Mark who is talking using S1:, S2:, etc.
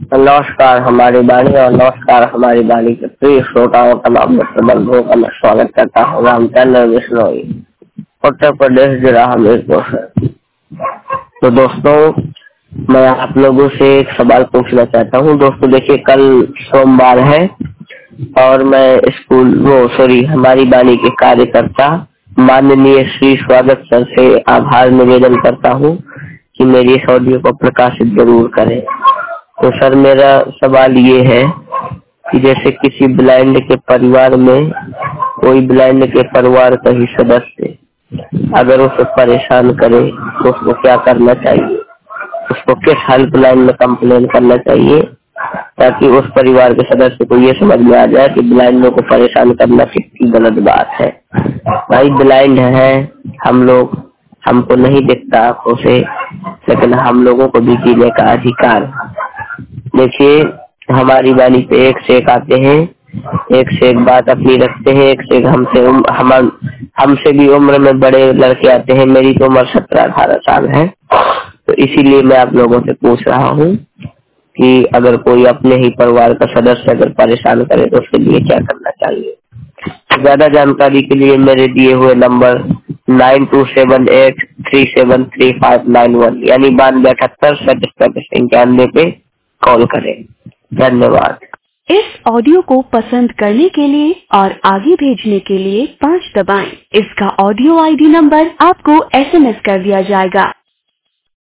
S1: नमस्कार हमारी वाणी और नमस्कार हमारी वाणी के प्रिय श्रोताओं तमाम मित्रबंधुओं का मैं स्वागत करता हूँ रामचंद्र बिश्नोई, उत्तर प्रदेश जिला हमीरपुर से। तो दोस्तों, मैं आप लोगों से एक सवाल पूछना चाहता हूँ। दोस्तों देखिए, कल सोमवार है और मैं हमारी वाणी के कार्यकर्ता माननीय श्री स्वागत सर से आभार निवेदन करता हूँ कि मेरी इस ऑडियो को प्रकाशित जरूर करें। तो सर, मेरा सवाल ये है कि जैसे किसी ब्लाइंड के परिवार में कोई ब्लाइंड के परिवार का ही सदस्य अगर उसे परेशान करे तो उसको क्या करना चाहिए? उसको किस हेल्पलाइन में कंप्लेन करना चाहिए ताकि उस परिवार के सदस्य को ये समझ में आ जाए कि ब्लाइंडों को परेशान करना कितनी गलत बात है। भाई, ब्लाइंड है हम लोग, हमको नहीं दिखता आंखों से, लेकिन हम लोगों को भी जीने का अधिकार। देखिए, हमारी वाणी पे एक से एक आते हैं, एक से एक बात अपनी रखते हैं, एक से एक हमसे भी उम्र में बड़े लड़के आते हैं। मेरी तो उम्र 17-18 साल है। तो इसीलिए मैं आप लोगों से पूछ रहा हूँ कि अगर कोई अपने ही परिवार का सदस्य अगर परेशान करे तो उसके लिए क्या करना चाहिए। ज्यादा जानकारी के लिए मेरे दिए हुए नंबर 9278373591 यानी 92787791 पे कॉल करें। धन्यवाद।
S2: इस ऑडियो को पसंद करने के लिए और आगे भेजने के लिए 5 दबाएं। इसका ऑडियो आईडी नंबर आपको SMS कर दिया जाएगा।